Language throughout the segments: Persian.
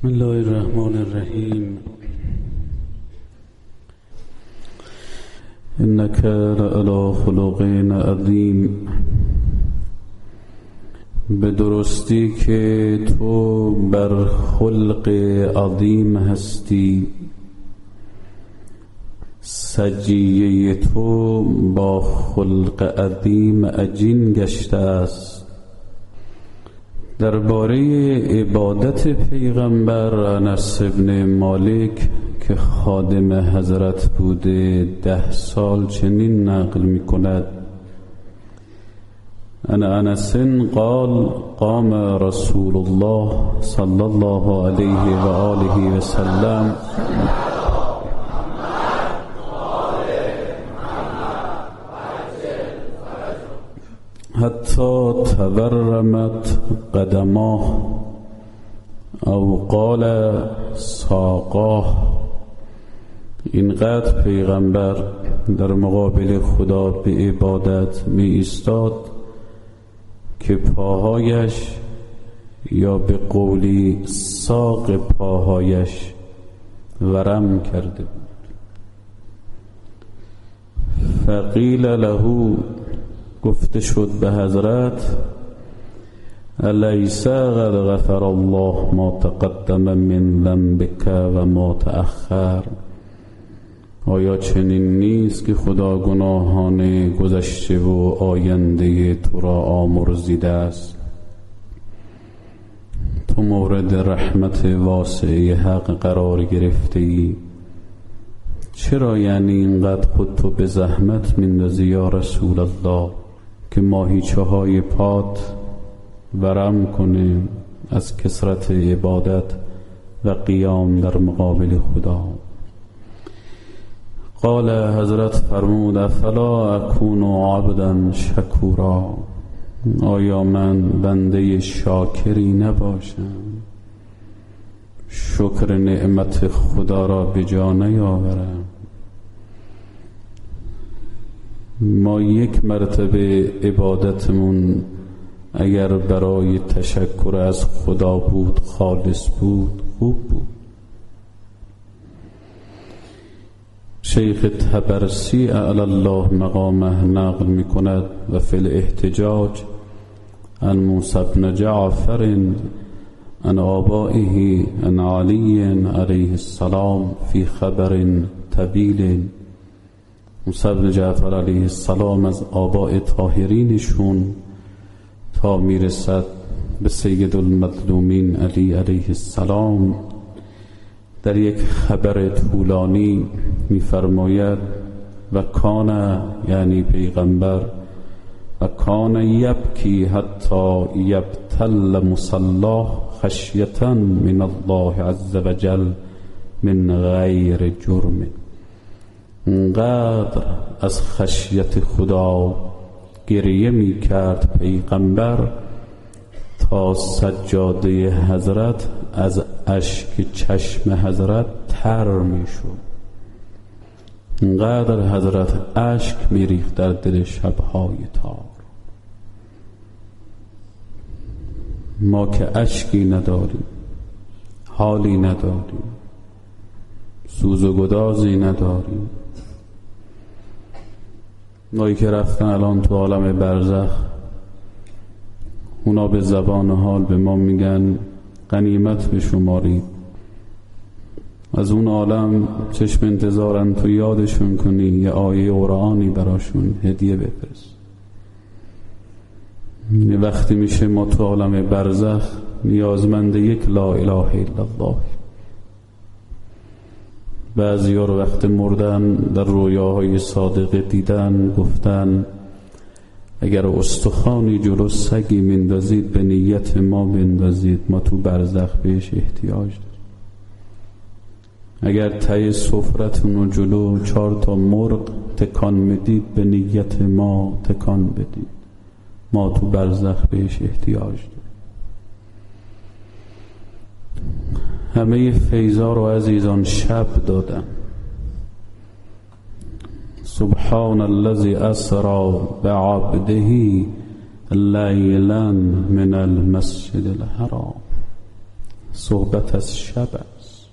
بسم الله الرحمن الرحیم. انک لعلی خلق عظیم. به درستی که تو بر خلق عظیم هستی. سجیه تو با خلق عظیم عجین گشته است. درباره عبادت پیغمبر انس بن مالک که خادم حضرت بوده 10 سال چنین نقل می کند: عن انس قال قام رسول الله صلی الله علیه و آله و سلم حتی تورمت قدماه او قال ساقاه. اینقدر پیغمبر در مقابل خدا به عبادت می ایستاد که پاهایش یا به قولی ساق پاهایش ورم کرده بود. فقیل له، گفته شد به حضرت: الیس قد غفر الله ما تقدم من ذنبک و ما تأخر؟ آیا چنین نیست که خدا گناهان گذشته و آینده تو را آمرزیده است؟ تو مورد رحمت واسعه حق قرار گرفته ای، چرا یعنی اینقدر خودتو به زحمت میندازی یا رسول الله که ماهیچه های پات ورم کنه از کثرت عبادت و قیام در مقابل خدا؟ قال، حضرت فرمود: افلا اکون عبدا شکورا؟ آیا من بنده شاکری نباشم؟ شکر نعمت خدا را به جا نیاورم؟ ما یک مرتبه عبادتمون اگر برای تشکر از خدا بود، خالص بود، خوب بود. شیخ طبرسی اعلی الله مقامه نقل می کند: و فی الاحتجاج عن موسی بن جعفر عن آبائه عن علی علیه السلام فی خبر طویل. موسی بن جعفر علیه السلام از آباء طاهرینشون تا میرسد به سید المظلومین علی علیه السلام در یک خبر طولانی میفرماید: و کان، یعنی پیغمبر، و کان یبکی حتی یبتل مصلاه خشیة من الله عز وجل من غیر جرم. انقدر از خشیت خدا گریه می کرد پیغمبر تا سجاده حضرت از اشک چشم حضرت تر می شد. انقدر حضرت اشک می ریخت در دل شبهای تار. ما که اشکی نداریم، حالی نداریم، سوز و گدازی نداریم. مایی که رفتن الان تو عالم برزخ، اونا به زبان حال به ما میگن غنیمت بشمارید. از اون عالم چشم انتظارن تو یادشون کنی، یه آیه قرآنی براشون هدیه بفرست. یه وقتی میشه ما تو عالم برزخ نیازمند یک لا اله الا الله. بعضی ها رو وقت مردن در رویاهای صادقه دیدن، گفتن اگر استخوانی جلو سگی مندازید به نیت ما بندازید، ما تو برزخ بهش احتیاج داریم. اگر ته سفرتون رو جلو 4 تا مرغ تکان میدید به نیت ما تکان بدید، ما تو برزخ بهش احتیاج داریم. همه فیضا رو عزیزان شب دادن. سبحان الذي اسرى بعبده لیلا من المسجد الحرام. صحبت از شب است.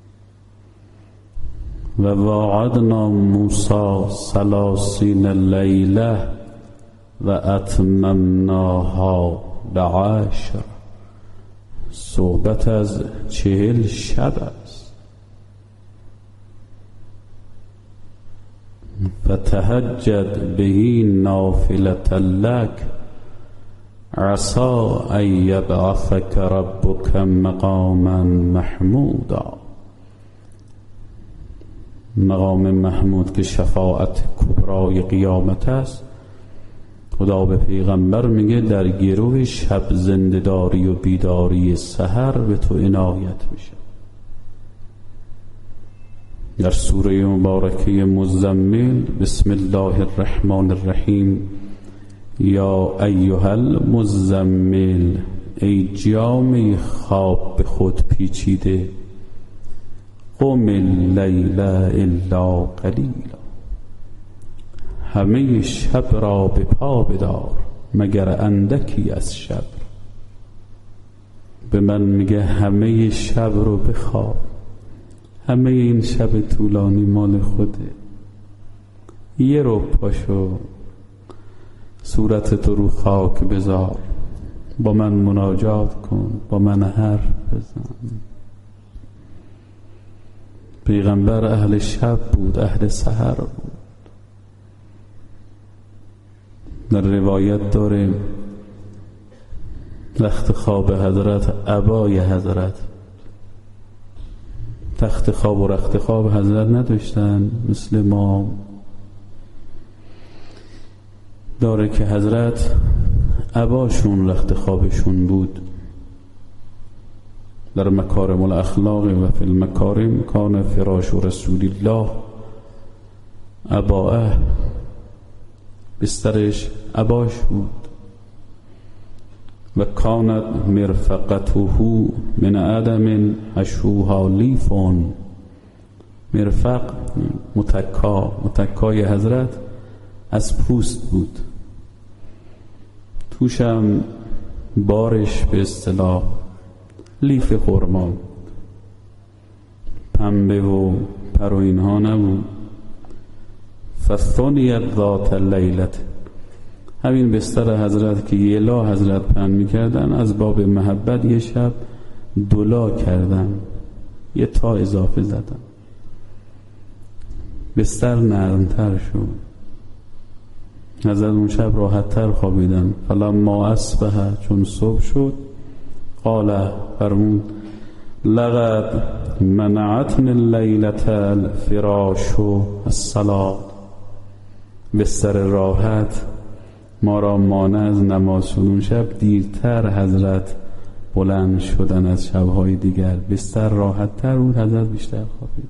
و واعدنا موسی 30 لیله و اتممناها ب10. صحبت از 40 شب است. فتهجد به نافلة لک عسى ان یبعثک ربک مقاما محمودا. مقام محمود که شفاعت کبرای قیامت است، خدا به پیغمبر میگه در گروه شب زنده‌داری و بیداری سحر به تو عنایت میشه. در سوره مبارکه مزمل بسم الله الرحمن الرحیم یا ایها المزمل، ای جامه خواب به خود پیچیده، قم اللیل الا قلیلا، همه شب را به پا بدار مگر اندکی از شب. به من میگه همه شب رو بخواب، همه این شب طولانی مال خوده. یه رو پاشو صورت تو رو خاک بذار، با من مناجات کن، با من حرف بزن. پیغمبر اهل شب بود، اهل سحر بود. در روایت داره رخت خواب حضرت عبای حضرت، تخت خواب و رخت خواب حضرت نداشتن مثل ما. داره که حضرت عباشون رخت خوابشون بود. در مکارم الاخلاق و فی المکارم کان فراش رسول الله عباءه، بسترش عباش بود. و کانت مرفقته من آدم حشوها لیفون. مرفق متکای حضرت از پوست بود، توشم بارش به اصطلاح لیف خرما بود، پنبه و پر و اینها نبود. فثنیت ذات لیلت، همین بستر حضرت که یلا حضرت پهن میکردن، از باب محبت یه شب دولا کردن، یه تا اضافه زدن، بستر نرمتر شد. حضرت اون شب راحت تر خوابیدن. فلما اصبح، چون صبح شد، قال، فرمود، لقد منعتنی اللیلة الفراش الصلاة، بستر راحت ما را مانع از نماز شد. اون شب دیرتر حضرت بلند شدن از شبهای دیگر، بستر راحت تر بود، حضرت بیشتر خوابید.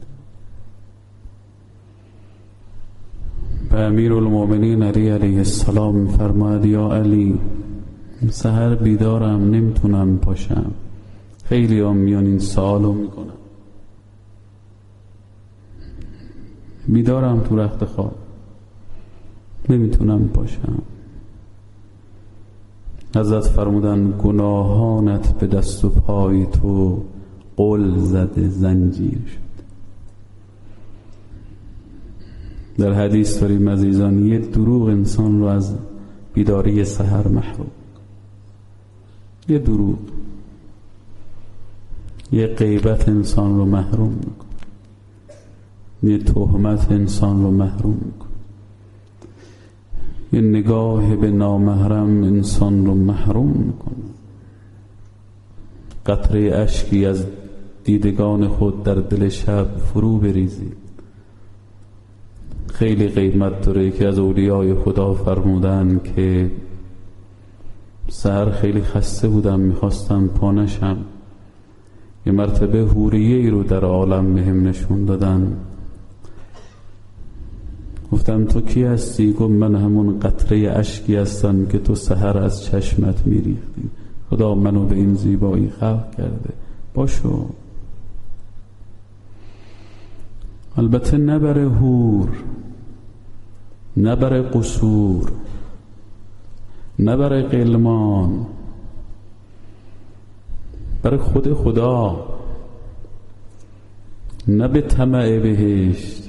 و امیرالمومنین علی علیه السلام فرماید یا علی، سحر بیدارم، نمیتونم پاشم. خیلی هم میان این سوالو میکنم، بیدارم تو رخت خواب، نمیتونم پاشم. حضرت فرمودن گناهانت به دست و پای تو قل زده زنجیر شد. در حدیث داریم عزیزان، یه دروغ انسان رو از بیداری سحر محروم، یه دروغ، یه غیبت انسان رو محروم میکن، یه تهمت انسان رو محروم میکن، یه نگاه به نامحرم انسان رو محروم میکنه. قطره اشکی از دیدگان خود در دل شب فرو بریزید. خیلی قیمت داره که از اولیای خدا فرمودن که سحر خیلی خسته بودم، میخواستم پا نشم. یه مرتبه حوریه‌ای رو در عالم بهم نشون دادن. گفتم تو کی هستی؟ گفت من همون قطره اشکی هستم که تو سحر از چشمت میریختی. خدا منو به این زیبایی خلق کرده. باشو. البته نبره حور، نبره قصور، نبره قلمان، برای خود خدا، نه به طمع بهشت،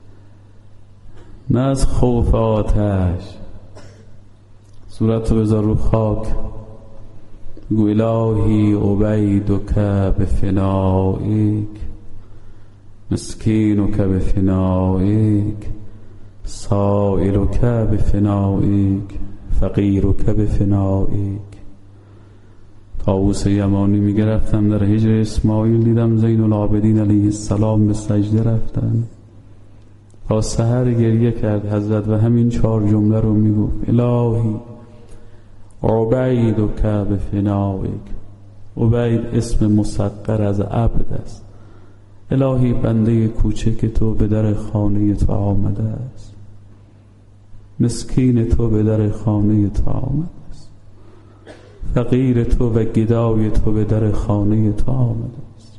نه از خوف آتش. صورت رو بذار رو خاک، گو الهی عبیدک بفنائک، مسکینک بفنائک، سائلک بفنائک، فقیرک بفنائک. طاووس یمانی میگه رفتم در هجر اسماعیل، دیدم زین العابدین علیه السلام به سجده رفتن، تا سحر گریه کرد حضرت و همین 4 جمله رو میگفت: الهی عبیدک بفنائک. عبید اسم مصغر از عبد است. الهی بنده کوچک تو به در خانه تو آمده است، مسکین تو به در خانه تو آمده است، فقیر تو و گدای تو به در خانه تو آمده است.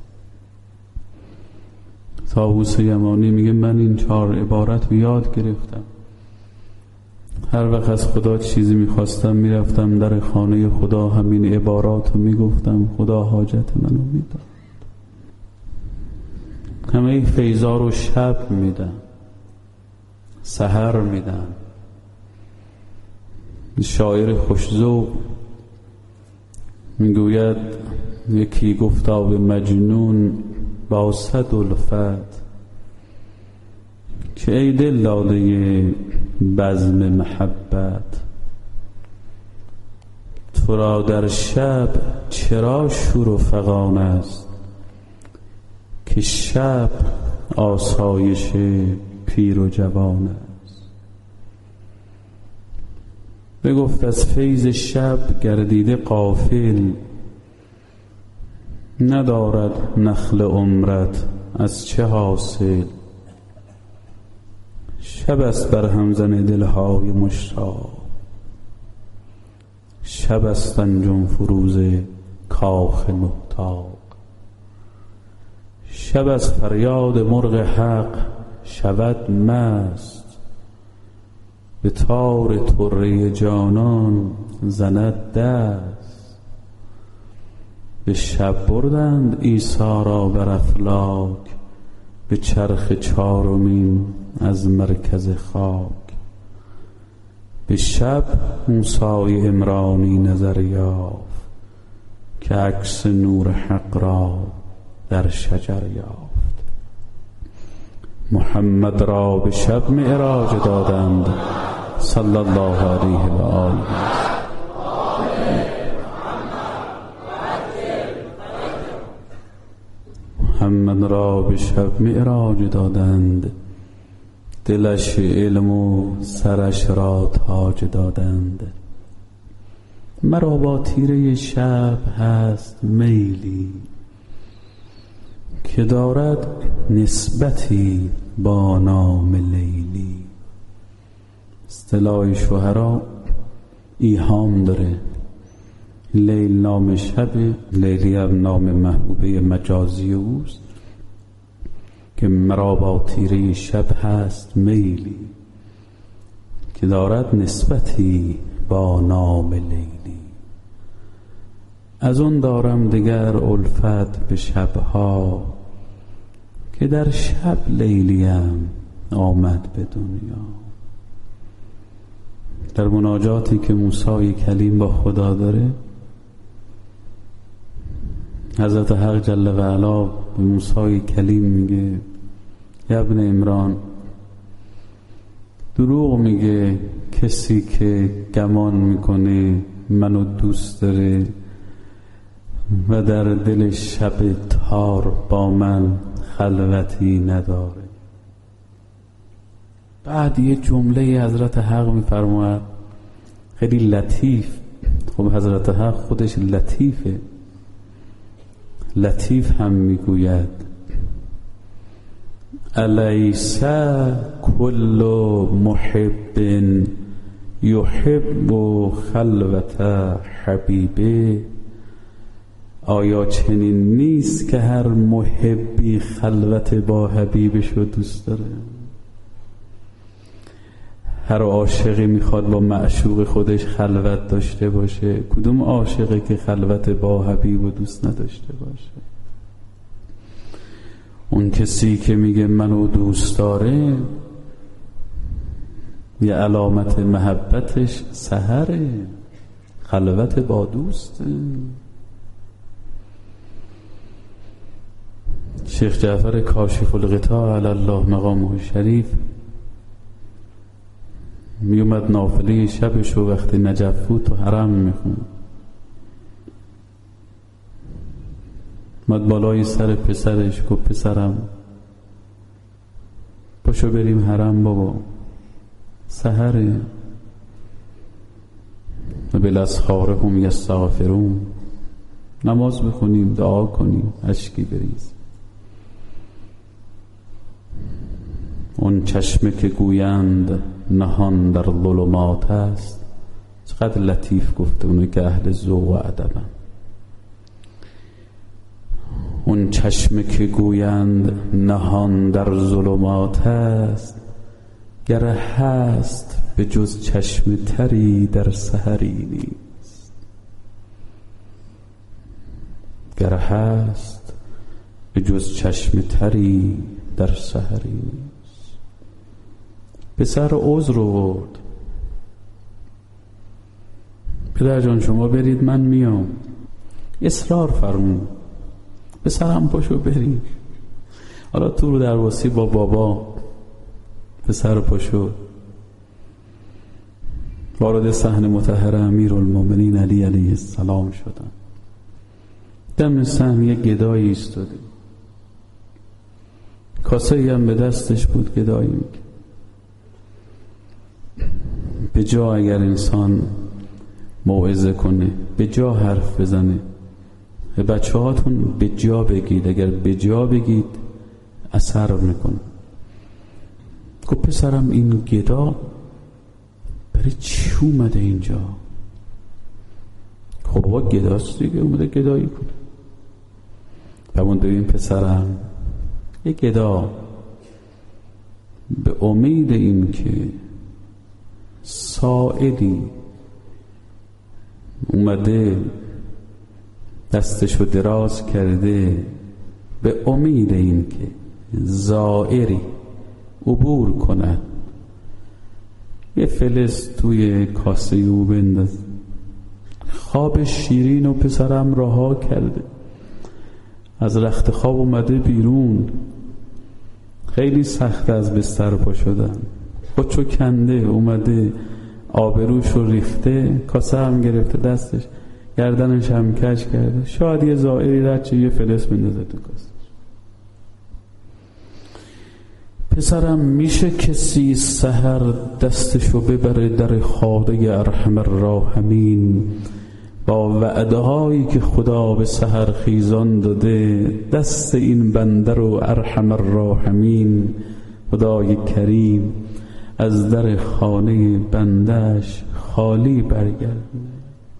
طاووس یمانی میگه من این 4 عبارت رو یاد گرفتم. هر وقت از خدا چیزی میخواستم میرفتم در خانه خدا، همین عبارات رو میگفتم، خدا حاجت منو میداد. همه فیضا رو شب میدم، سحر میدم. شاعر خوشذوق میگوید یکی گفتا به مجنون با 100 الفت که ای دل داده بزم محبت، تو را در شب چرا شور و فغان است، که شب آسایش پیر و جوان است. بگفت از فیض شب گردیده غافل، ندارد نخل عمرت از چه حاصل، شب است بر همزن دلهای مشتاق، شب است انجم فروز کاخ محتاق، شب از فریاد مرغ حق شود مست، به تار طره جانان زند دست. به شب بردند عیسی را بر افلاک، به چرخ 4مین از مرکز خاک. به شب موسی عمرانی نظر یافت، که عکس نور حق را در شجر یافت. محمد را به شب معراج دادند، صلی الله علیه و آله. محمد را به شب معراج دادند، دلش علم و سرش را تاج دادند. مرا با تیره شب هست میلی، که دارد نسبتی با نام لیلی. اصطلاح شهرا ایهام داره. لیل نام شب، لیلی هم نام محبوبه مجازی اوست، که مرا با تیره شب هست میلی، که دارد نسبتی با نام لیلی. از اون دارم دگر الفت به شبها، که در شب لیلیم آمد به دنیا. در مناجاتی که موسی کلیم با خدا داره، حضرت حق جل و علا به موسی کلیم میگه: یا ابن عمران، دروغ میگه کسی که گمان میکنه منو دوست داره و در دل شب تار با من خلوتی نداره. بعد یه جمله حضرت حق میفرماید خیلی لطیف. خب حضرت حق خودش لطیفه. لطیف هم میگوید: الیس کل محب یحب خلوت حبیبه. آیا چنین نیست که هر محبی خلوت با حبیبش رو دوست داره؟ هر عاشقی میخواد با معشوق خودش خلوت داشته باشه. کدوم عاشقی که خلوت با حبیب و دوست نداشته باشه؟ اون کسی که میگه منو دوست داره، یه علامت محبتش سحره، خلوت با دوسته. شیخ جعفر کاشف الغطا علی الله مقامه شریف میومد نافله شبشو وقتی نجف بود تو حرم میخون، اومد بالای سر پسرش گفت پسرم پاشو بریم حرم بابا، سحره. و بالاسحار هم یستغفرون، نماز بخونیم، دعا کنیم، اشکی بریز. اون چشمه که گویند نهان در ظلمات است، چقدر لطیف گفته اونو که اهل ذوق و ادبن. اون چشمه که گویند نهان در ظلمات است، گر هست به جز چشم تری در سحری نیست. گر هست به جز چشم تری در سحری نیست. پسر عذر آورد، پدر جان شما برید من میام. اصرار فرمود، پسرم پاشو بریم. حالا تو رو درواسی با بابا پسر پاشو وارد صحن مطهر امیرالمومنین علی علیه السلام شدن. دم صحن یک گدایی ایستاده، کاسه هم به دستش بود، گدایی میگه. به جا اگر انسان موعظه کنه، به جا حرف بزنه، بچه هاتون به جا بگید، اگر به جا بگید اثر میکنه. گفت پسرم این گدا برای چی اومده اینجا؟ خب بابا گداست دیگه، اومده گدایی کنه. بمون ببین پسرم، یک گدا به امید این که سائلی اومده دستشو دراز کرده، به امید این که زائری عبور کنه، یه فلس توی کاسه او بنداز. خواب شیرین و پسرم رها کرده، از رخت خواب اومده بیرون، خیلی سخت از بستر پا شدن، خودشو کنده اومده، آبروشو ریخته، کاسه هم گرفته دستش، گردنش هم کج کرده. شاید یه زائری رد چه یه فلس بندازه تو کاسه. پسرم میشه کسی سحر دستشو ببره در خانه ارحم الراحمین، با وعده هایی که خدا به سحر خیزان داده، دست این بنده رو ارحم الراحمین خدای کریم از در خانه بندش خالی برگردونه.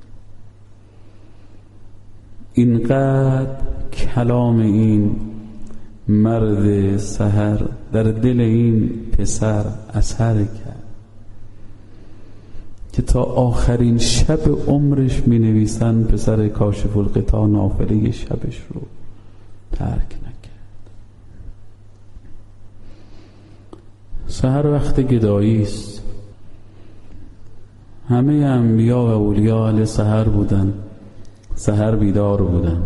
اینقدر کلام این مرد سحر در دل این پسر اثر کرد که تا آخرین شب عمرش می نویسن پسر کاشف الغطا نافله شبش رو ترک نکرد. سحر وقت گدایی است. همه انبیا و اولیا اهل سحر بودن، سحر بیدار بودن.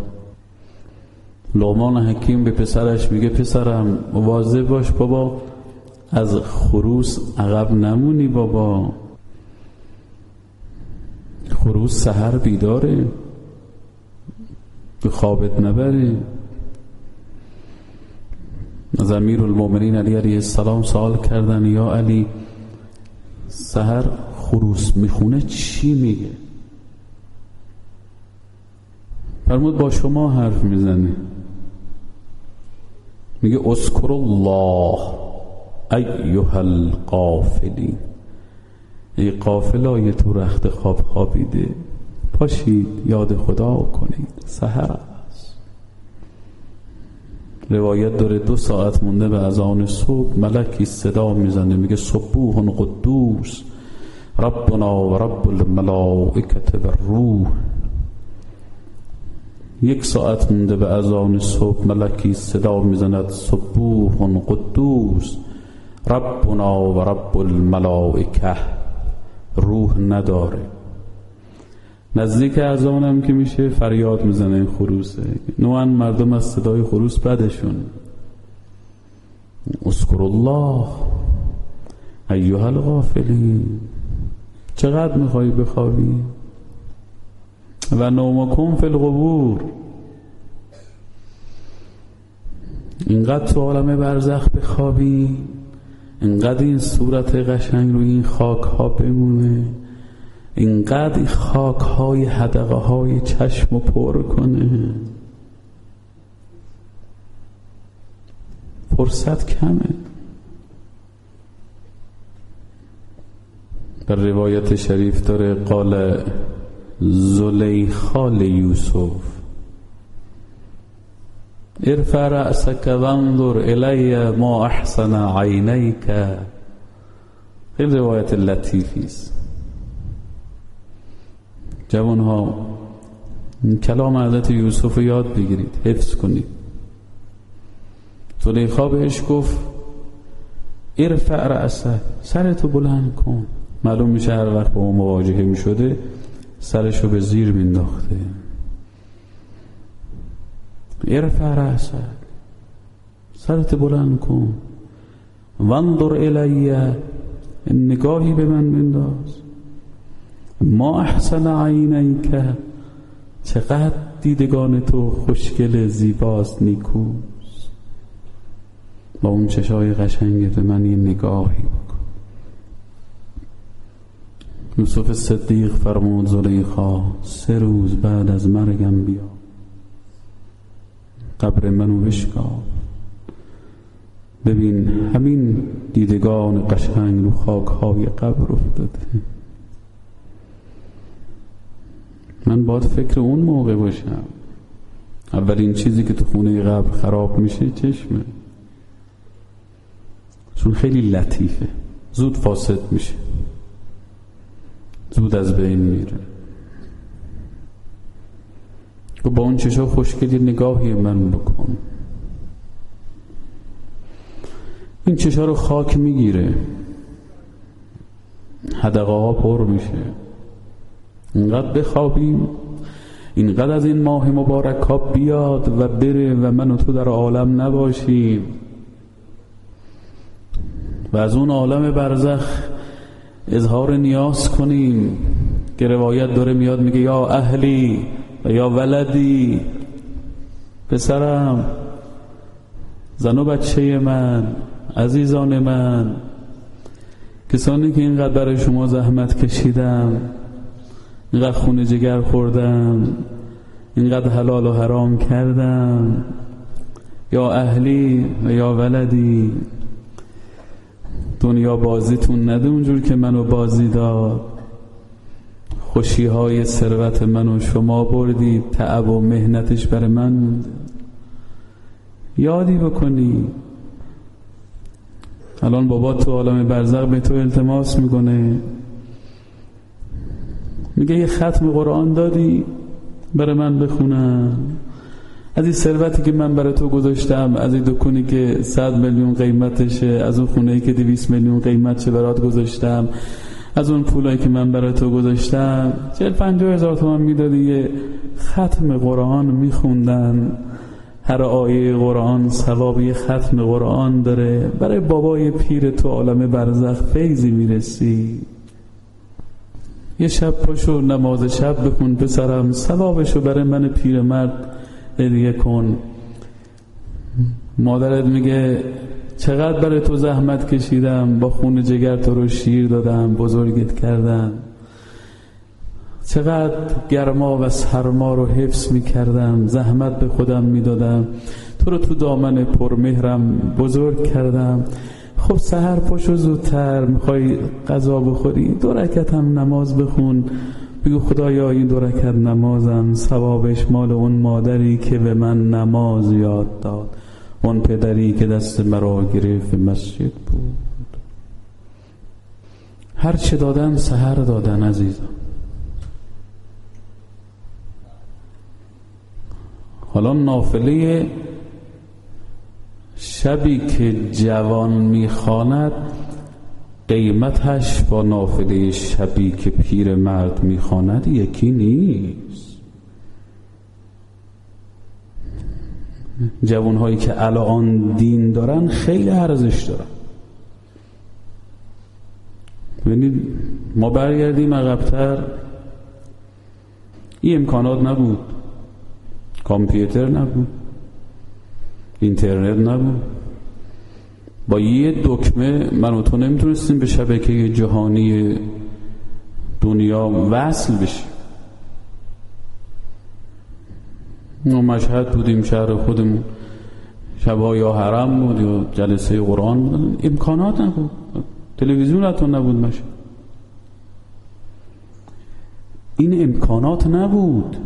لقمان حکیم به پسرش میگه پسرم مواظب باش بابا، از خروس عقب نمونی بابا، خروس سحر بیداره، به خوابت نبره. از امیرالمومنین علی علیه السلام سوال کردن یا علی سحر خروس میخونه چی میگه؟ فرمود با شما حرف میزنه، میگه اذکر الله ایها الغافلین، ای غافلای تو رخت خواب خوابیده، پاشید یاد خدا کنید، سحر است. روایت داره 2 ساعت مونده به اذان صبح ملکی صدا میزنه میگه صبوح قدوس ربنا و رب الملائکه و الروح. 1 ساعت مونده به اذان صبح ملکی صدا میزند صبوح قدوس ربنا و رب الملائکه. روح نداره. نزدیک اذانم که میشه فریاد میزنه این خروسه. نوعا مردم از صدای خروس بدشون. اذکر الله ایها الغافلین. چقدر میخوایی بخوابی؟ و نومکم فی القبور. اینقدر تو عالم برزخ بخوابی، اینقدر این صورت قشنگ روی این خاک ها بمونه، اینقدر این خاک های حدقه های چشم پر کنه. فرصت کمه. در روایت شریف داره قال زلیخا لیوسف ارفع رأسک وانظر الی ما احسن عینیک. خیلی روایت لطیفی است. جوان ها کلام حضرت یوسف رو یاد بگیرید، حفظ کنید. زلیخا بهش گفت ارفع رأسک، سرتو بلند کن. معلوم میشه هر وقت با اون مواجهه میشده سرشو به زیر مینداخته. ارفع رأسک، سرت بلند کن. وانظر الی، نگاهی به من بنداز. ما احسن عینیک، چقدر دیدگان تو خوشگل، زیباست، نیکوست. با اون چشای قشنگت به من یه نگاهی بکن. یوسف صدیق فرمود زلیخا 3 روز بعد از مرگم بیا، قبر منو بشکاف، ببین همین دیدگان قشنگ رو خاک‌های قبر افتاده. من باید فکر اون موقع باشم. اولین چیزی که تو خونه قبر خراب میشه چشمه، چون خیلی لطیفه، زود فاسد میشه، زود از بین میره. و با اون چشا خوشگلی نگاهی من بکن. این چشا رو خاک میگیره، حدقه ها پر میشه. اینقدر بخوابیم، اینقدر از این ماه مبارک ها بیاد و بره و من و تو در عالم نباشیم و از اون عالم برزخ اظهار نیاز کنیم که روایت داره میاد میگه یا اهلی و یا ولدی، پسرم، زن و بچه من، عزیزان من، کسانی که اینقدر برای شما زحمت کشیدم، اینقدر خون جگر خوردم، اینقدر حلال و حرام کردم، یا اهلی و یا ولدی، دنیا بازیتون نده اونجور که منو بازی داد. خوشی های ثروت منو شما بردید، تعب و مهنتش برای من مونده. یادی بکنی الان بابا تو عالم برزخ به تو التماس میکنه، میگه یه ختم قرآن دادی برای من بخونم، از این ثروتی که من برای تو گذاشتم، از این دکونی که 100 میلیون قیمتشه، از اون خونه‌ای که 200 میلیون قیمتشه برات گذاشتم، از اون پولایی که من برای تو گذاشتم 40-50 هزار تومان میدادی یه ختم قرآن میخوندن. هر آیه قرآن ثواب یه ختم قرآن داره. برای بابای پیر تو عالم برزخ فیضی میرسی. یه شب پاشو نماز شب بخون پسرم، ثوابشو برای من پیرمرد هدیه کن. مادرت میگه چقدر برای تو زحمت کشیدم، با خون جگر تو رو شیر دادم، بزرگت کردم، چقدر گرما و سرما رو حفظ میکردم، زحمت به خودم میدادم، تو رو تو دامن پرمهرم بزرگ کردم. خب سحر پاشو زودتر، میخوای غذا بخوری 2 رکعت هم نماز بخون، بگو خدایا این 2 رکعت نمازم ثوابش مال اون مادری که به من نماز یاد داد. اون پدری که دست مرا گرفت مسجد بود. هر چه دادن سحر دادن عزیزم. حالا نافله شبی که جوان میخواند قیمتش با نافله شبی که پیر مرد میخواند یکی نیست. جوانهایی که الان دین دارن خیلی ارزش دارن. ببینید ما برگردیم عقب‌تر، این امکانات نبود، کامپیوتر نبود، اینترنت نبود. با یه دکمه من و تو نمیتونستیم به شبکه جهانی دنیا وصل بشیم. ما مشهد بودیم، شهر خودمون، شب‌ها یا حرم بود یا جلسه قرآن بود، امکانات نبود، تلویزیون حتی نبود مشهد. این امکانات نبود.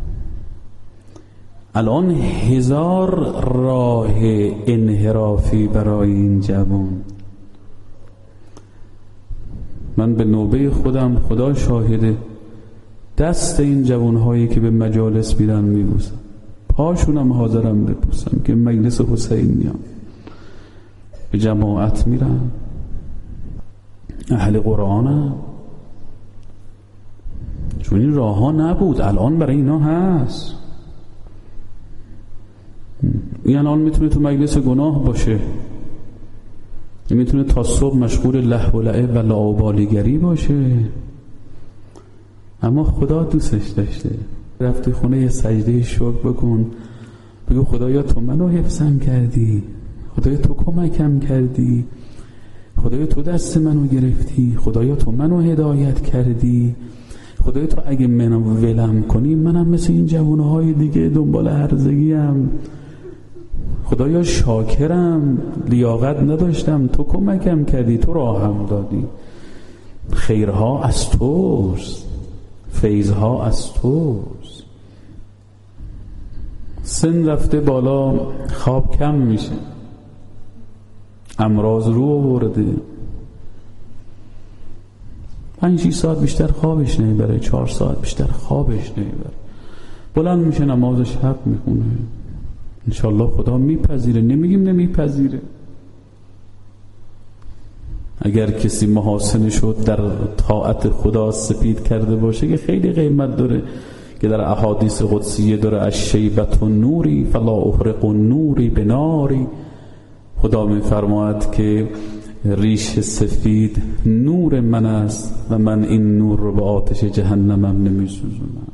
الان 1000 راه انحرافی برای این جوان. من به نوبه خودم، خدا شاهده، دست این جوانهایی که به مجالس میرن میبوسم، پاشونم حاضرم ببوسم که مجلس حسین میان، به جماعت میرن، اهل قرآن، چون این راه ها نبود. الان برای اینا هست. این الان میتونه تو مجلس گناه باشه، این میتونه تا صبح مشغول لهو و لعب و لاابالیگری باشه، اما خدا دوستش داشته. رفتی خونه یه سجده شکر بکن، بگو خدایا تو منو حفظم کردی، خدایا تو کمکم کردی، خدایا تو دست منو گرفتی، خدایا تو منو هدایت کردی، خدایا تو اگه منو ولم کنی منم مثل این جوانهای دیگه دنبال هرزگیم، خدایا شاکرم، لیاقت نداشتم، تو کمکم کردی، تو راهم دادی. خیرها از توست، فیضها از توست. سن رفته بالا، خواب کم میشه، امراض رو آورده، 5-6 ساعت بیشتر خوابش نمیبره، 4 ساعت بیشتر خوابش نمیبره، بلند میشه نماز شب میخونه. انشالله خدا میپذیره، نمیگیم نمیپذیره. اگر کسی محاسن شد در طاعت خدا سپید کرده باشه که خیلی قیمت داره، که در احادیث قدسیه داره، الشیبة نوری فلا احرق نوری بناری. خدا میفرماید که ریش سفید نور من است و من این نور رو به آتش جهنمم نمیسوزونم.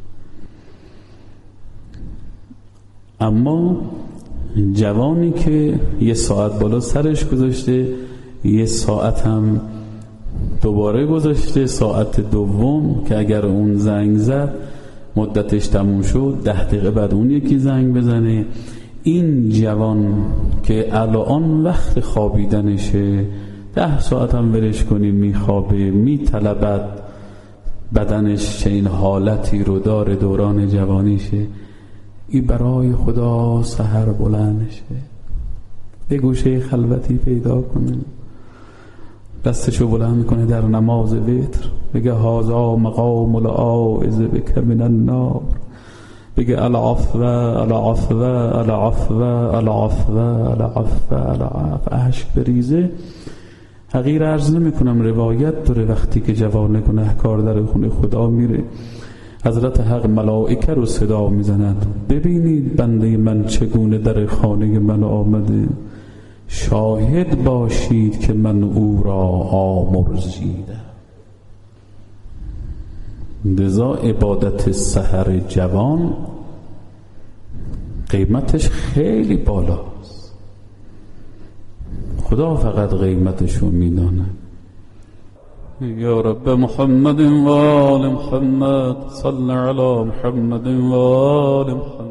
اما جوانی که 1 ساعت بالا سرش گذاشته، 1 ساعت هم دوباره گذاشته، ساعت دوم که اگر اون زنگ زد مدتش تموم شد، 10 دقیقه بعد اون یکی زنگ بزنه، این جوان که الان وقت خوابیدنشه، 10 ساعت هم ولش کنی میخوابه، میطلبد، بدنش چنین حالتی رو داره، دوران جوانیشه، این برای خدا سحر بلندشه، یه گوشه خلوتی پیدا کنه، دستشو بلند کنه در نماز وتر، بگه هذا مقام العائذ بک من النار، بگه العفو العفو العفو العفو العفو العفو، اشک بریزه. حقیر عرض نمی کنم، روایت داره وقتی که جوان گناهکار در خونه خدا میره، حضرت حق ملائکه رو صدا میزند، ببینید بنده من چگونه در خانه من آمده، شاهد باشید که من او را آمرزیدم. لذا عبادت سحر جوان قیمتش خیلی بالاست، خدا فقط قیمتش رو میدانه. یا رب محمد و آل محمد، صل علی محمد و آل محمد.